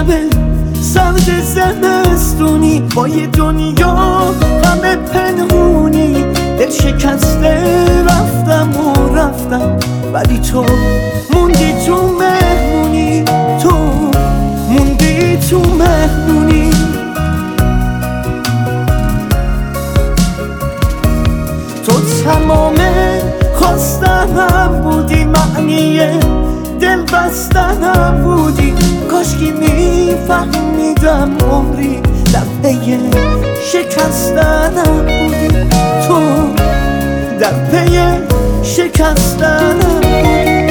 سرد زمستونی با یه دنیا همه پنهونی، دل شکسته رفتم ولی تو موندی تو مهمونی، تو موندی تو مهمونی. تو تمام خواستنم بودی، معنی دل بستنم بودی، کاشکی میفهمیدم عمری دفعه شکستنم بودی، تو در پی شکستنم بودی.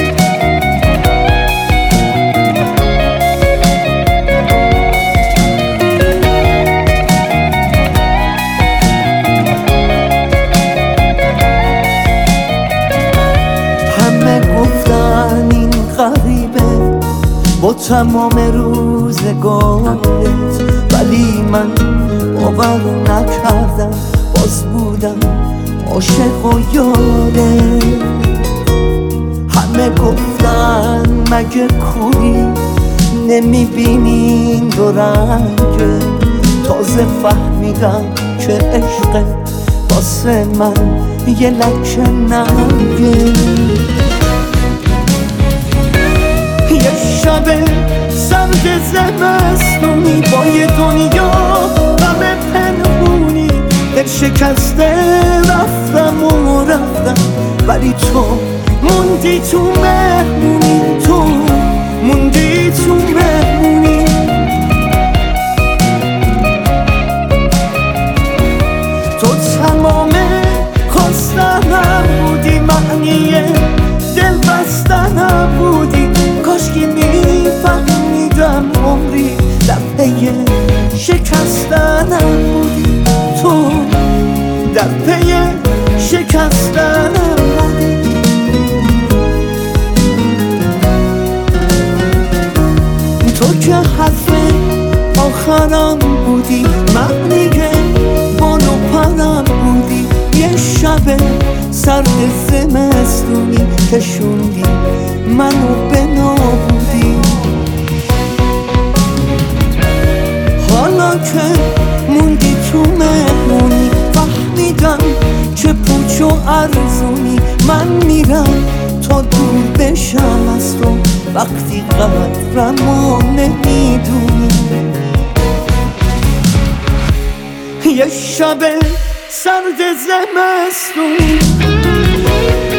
همه گفتن این غریبه با تمام روزگارت، ولی من باور نکردم، باز بودم عاشق و یاده. همه گفتن مگه کوری نمیبینی این دو رنگه، تازه فهمیدم که عشق واسه من یه لکه ننگه. یه شب سرد زمستونی با یه دنیا همه پنهونی، دل شکسته رفتم ولی تو موندی تو مهمونی، تو موندی تو مهمونی. تو تمام خواستنم بودی، معنی دل بستنم بودی، کاشکی میفهمیدم عمری دفعه شکستنم بودی، تو در پی شکستنم بودی. تو که حرف آخرم بودی، معنی بال و پرم بودی، یه شب سرد زمستونی کشوندی منو به نابودی. حالا که موندی تو مهمونی، فهمیدم چه پوچ و ارزونی، من میرم تا دور بشم از تو وقتی قدرمو نمیدونی. یه شب سرد زمستونی